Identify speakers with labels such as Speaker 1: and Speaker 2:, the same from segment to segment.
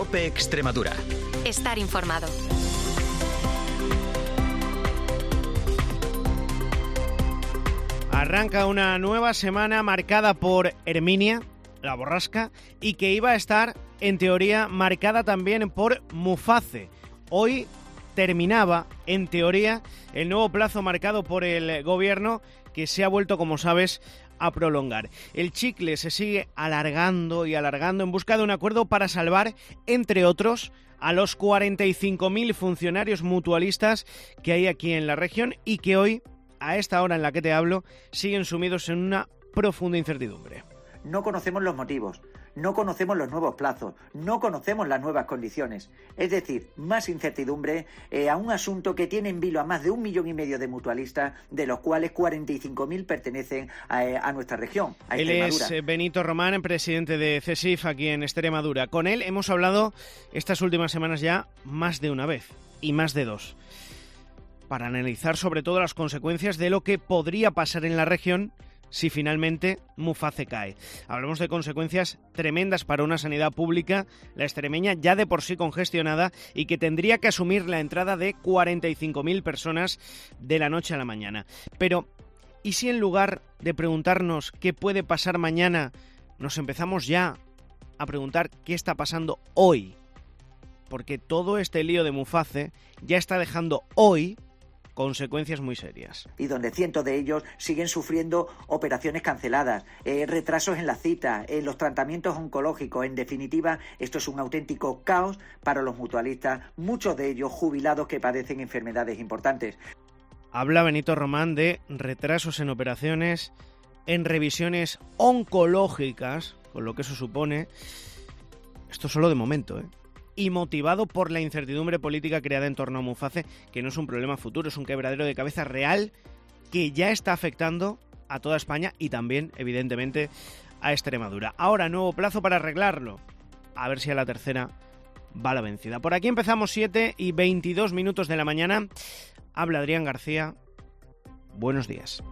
Speaker 1: COPE Extremadura.
Speaker 2: Estar informado.
Speaker 3: Arranca una nueva semana marcada por Herminia, la borrasca, y que iba a estar, en teoría, marcada también por Muface. Hoy terminaba, en teoría, el nuevo plazo marcado por el gobierno, que se ha vuelto, como sabes, a prolongar. El chicle se sigue alargando y alargando en busca de un acuerdo para salvar, entre otros, a los 45.000 funcionarios mutualistas que hay aquí en la región y que hoy, a esta hora en la que te hablo, siguen sumidos en una profunda incertidumbre.
Speaker 4: No conocemos los motivos, no conocemos los nuevos plazos, no conocemos las nuevas condiciones. Es decir, más incertidumbre a un asunto que tiene en vilo a más de 1,5 millones de mutualistas, de los cuales 45.000 pertenecen a nuestra región, a Extremadura.
Speaker 3: Él es Benito Román, presidente de CESIF aquí en Extremadura. Con él hemos hablado estas últimas semanas ya más de una vez y más de dos, para analizar sobre todo las consecuencias de lo que podría pasar en la región si finalmente Muface cae. Hablamos de consecuencias tremendas para una sanidad pública, la extremeña ya de por sí congestionada y que tendría que asumir la entrada de 45.000 personas de la noche a la mañana. Pero, ¿y si en lugar de preguntarnos qué puede pasar mañana, nos empezamos ya a preguntar qué está pasando hoy? Porque todo este lío de Muface ya está dejando hoy consecuencias muy serias.
Speaker 4: Y donde cientos de ellos siguen sufriendo operaciones canceladas, retrasos en la cita, en los tratamientos oncológicos. En definitiva, esto es un auténtico caos para los mutualistas, muchos de ellos jubilados que padecen enfermedades importantes.
Speaker 3: Habla Benito Román de retrasos en operaciones, en revisiones oncológicas, con lo que eso supone. Esto solo de momento, y motivado por la incertidumbre política creada en torno a Muface, que no es un problema futuro, es un quebradero de cabeza real que ya está afectando a toda España y también, evidentemente, a Extremadura. Ahora, nuevo plazo para arreglarlo. A ver si a la tercera va la vencida. Por aquí empezamos 7:22 de la mañana. Habla Adrián García. Buenos días.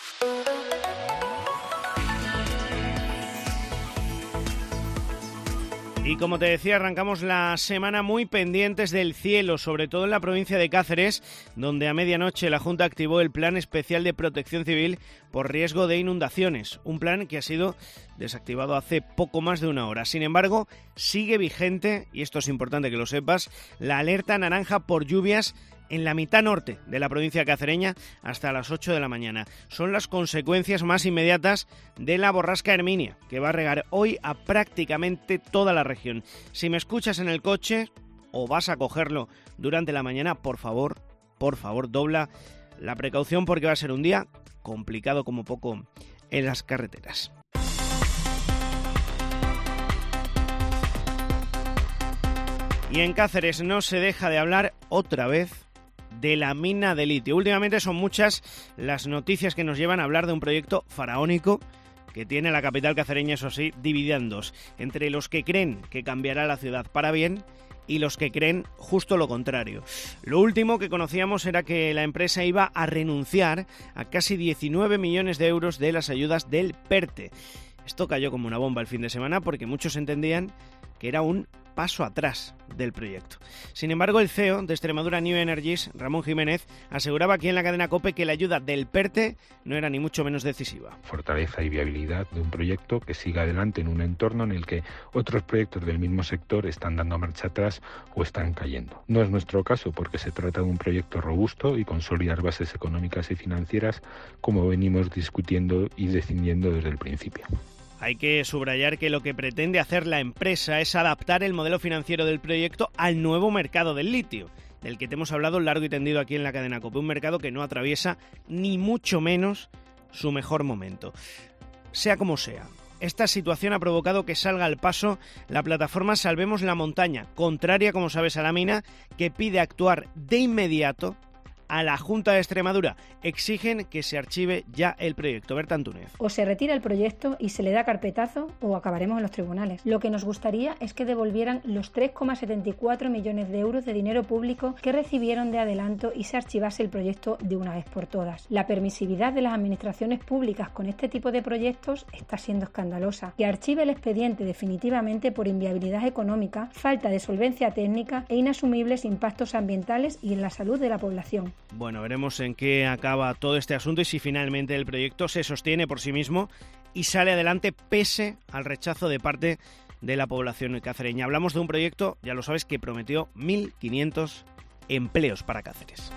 Speaker 3: Y como te decía, arrancamos la semana muy pendientes del cielo, sobre todo en la provincia de Cáceres, donde a medianoche la Junta activó el Plan Especial de Protección Civil por riesgo de inundaciones, un plan que ha sido desactivado hace poco más de una hora. Sin embargo, sigue vigente, y esto es importante que lo sepas, la alerta naranja por lluvias en la mitad norte de la provincia cacereña hasta las 8 de la mañana. Son las consecuencias más inmediatas de la borrasca Herminia, que va a regar hoy a prácticamente toda la región. Si me escuchas en el coche o vas a cogerlo durante la mañana, por favor, dobla la precaución porque va a ser un día complicado como poco en las carreteras. Y en Cáceres no se deja de hablar otra vez de la mina de litio. Últimamente son muchas las noticias que nos llevan a hablar de un proyecto faraónico que tiene la capital cacereña, eso sí, dividida en dos, entre los que creen que cambiará la ciudad para bien y los que creen justo lo contrario. Lo último que conocíamos era que la empresa iba a renunciar a casi 19 millones de euros de las ayudas del PERTE. Esto cayó como una bomba el fin de semana porque muchos entendían que era un paso atrás del proyecto. Sin embargo, el CEO de Extremadura New Energies, Ramón Jiménez, aseguraba aquí en la cadena COPE que la ayuda del PERTE no era ni mucho menos decisiva.
Speaker 5: Fortaleza y viabilidad de un proyecto que siga adelante en un entorno en el que otros proyectos del mismo sector están dando marcha atrás o están cayendo. No es nuestro caso porque se trata de un proyecto robusto y con sólidas bases económicas y financieras, como venimos discutiendo y decidiendo desde el principio.
Speaker 3: Hay que subrayar que lo que pretende hacer la empresa es adaptar el modelo financiero del proyecto al nuevo mercado del litio, del que te hemos hablado largo y tendido aquí en la cadena COPE, un mercado que no atraviesa ni mucho menos su mejor momento. Sea como sea, esta situación ha provocado que salga al paso la plataforma Salvemos la Montaña, contraria, como sabes, a la mina, que pide actuar de inmediato a la Junta de Extremadura. Exigen que se archive ya el proyecto. Berta Antúnez.
Speaker 1: O se retira el proyecto y se le da carpetazo o acabaremos en los tribunales. Lo que nos gustaría es que devolvieran los 3,74 millones de euros de dinero público que recibieron de adelanto y se archivase el proyecto de una vez por todas. La permisividad de las administraciones públicas con este tipo de proyectos está siendo escandalosa. Que archive el expediente definitivamente por inviabilidad económica, falta de solvencia técnica e inasumibles impactos ambientales y en la salud de la población.
Speaker 3: Bueno, veremos en qué acaba todo este asunto y si finalmente el proyecto se sostiene por sí mismo y sale adelante pese al rechazo de parte de la población cacereña. Hablamos de un proyecto, ya lo sabes, que prometió 1.500 empleos para Cáceres.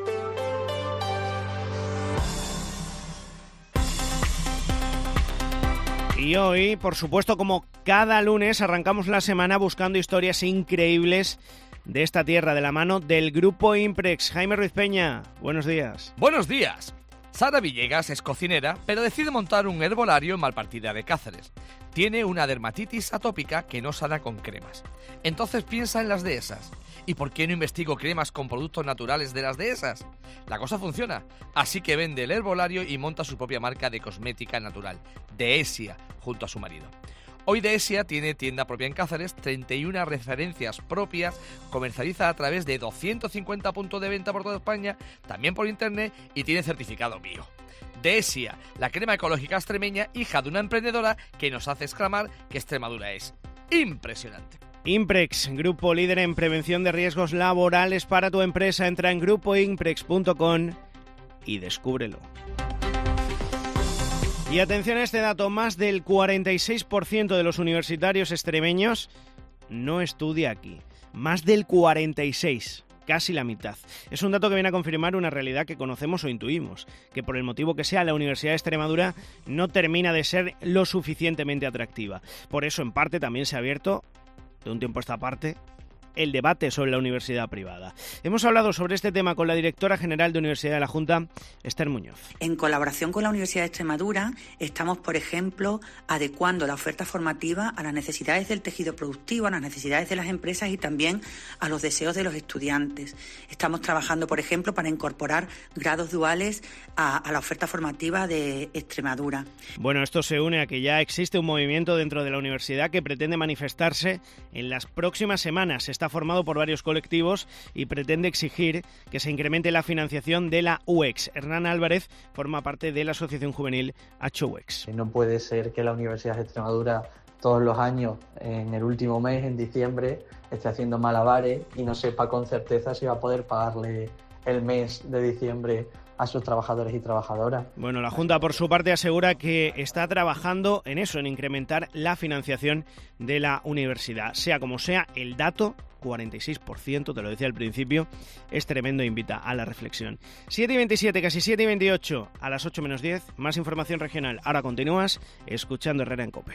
Speaker 3: Y hoy, por supuesto, como cada lunes, arrancamos la semana buscando historias increíbles de esta tierra de la mano del Grupo Imprex. Jaime Ruiz Peña, buenos días.
Speaker 2: Buenos días. Sara Villegas es cocinera, pero decide montar un herbolario en Malpartida de Cáceres. Tiene una dermatitis atópica que no sana con cremas. Entonces piensa en las dehesas. ¿Y por qué no investigo cremas con productos naturales de las dehesas? La cosa funciona, así que vende el herbolario y monta su propia marca de cosmética natural, Deesia, junto a su marido. Hoy Deesia tiene tienda propia en Cáceres, 31 referencias propias, comercializa a través de 250 puntos de venta por toda España, también por internet y tiene certificado bio. Deesia, la crema ecológica extremeña, hija de una emprendedora que nos hace exclamar que Extremadura es impresionante.
Speaker 3: Imprex, grupo líder en prevención de riesgos laborales para tu empresa. Entra en grupoimprex.com y descúbrelo. Y atención a este dato, más del 46% de los universitarios extremeños no estudia aquí. Más del 46%, casi la mitad. Es un dato que viene a confirmar una realidad que conocemos o intuimos, que por el motivo que sea la Universidad de Extremadura no termina de ser lo suficientemente atractiva. Por eso, en parte, también se ha abierto, de un tiempo a esta parte, el debate sobre la universidad privada. Hemos hablado sobre este tema con la directora general de Universidad de la Junta, Esther Muñoz.
Speaker 6: En colaboración con la Universidad de Extremadura, estamos, por ejemplo, adecuando la oferta formativa a las necesidades del tejido productivo, a las necesidades de las empresas y también a los deseos de los estudiantes. Estamos trabajando, por ejemplo, para incorporar grados duales a la oferta formativa de Extremadura.
Speaker 3: Bueno, esto se une a que ya existe un movimiento dentro de la universidad que pretende manifestarse en las próximas semanas. Está formado por varios colectivos y pretende exigir que se incremente la financiación de la UEX. Hernán Álvarez forma parte de la asociación juvenil HUEX.
Speaker 7: No puede ser que la Universidad de Extremadura todos los años, en el último mes, en diciembre, esté haciendo malabares y no sepa con certeza si va a poder pagarle el mes de diciembre a sus trabajadores y trabajadoras. Bueno,
Speaker 3: la Junta por su parte asegura que está trabajando en eso, en incrementar la financiación de la universidad. Sea como sea, el dato 46%, te lo decía al principio, es tremendo e invita a la reflexión. 7:27, casi 7:28, a las 8 menos 10, más información regional. Ahora continúas escuchando Herrera en COPE.